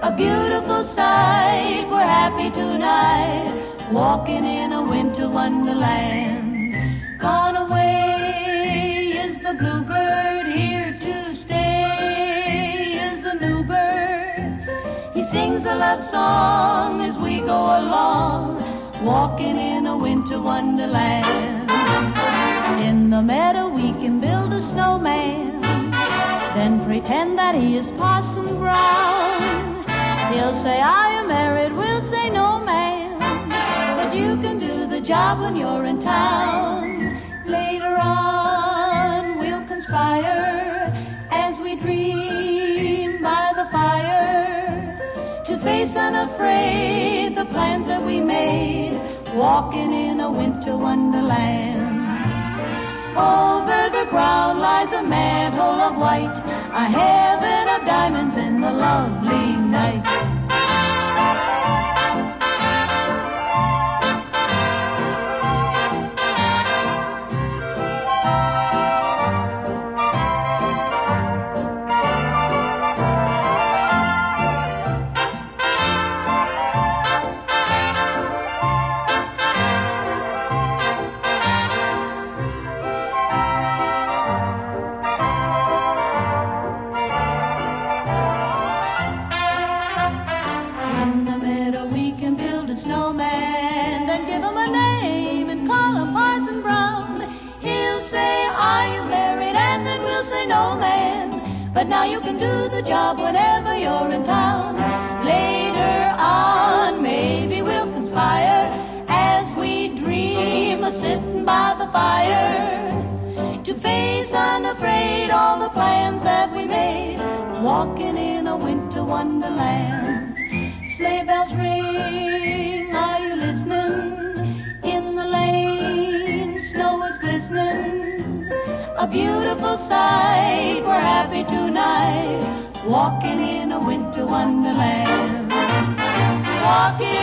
A beautiful sight, we're happy tonight, walking in a winter wonderland. Gone away is the bluebird, here to stay is a new bird. He sings a love song as we go along, walking in a winter wonderland. In the meadow we can build a snowman, then pretend that he is Parson Brown. He'll say, I am married, we'll say, no, ma'am, but you can do the job when you're in town. Later on, we'll conspire as we dream by the fire to face unafraid the plans that we made, walking in a winter wonderland. Over the ground lies a mantle of white, a heaven of diamonds in the lovely night. Snowman, then give him a name and call him Parson Brown. He'll say, are you married? And then we'll say, no, man, but now you can do the job whenever you're in town. Later on, maybe we'll conspire as we dream of sitting by the fire to face unafraid all the plans that we made, walking in a winter wonderland. Sleigh bells ring, are you listening? In the lane, snow is glistening. A beautiful sight, we're happy tonight, walking in a winter wonderland. Walking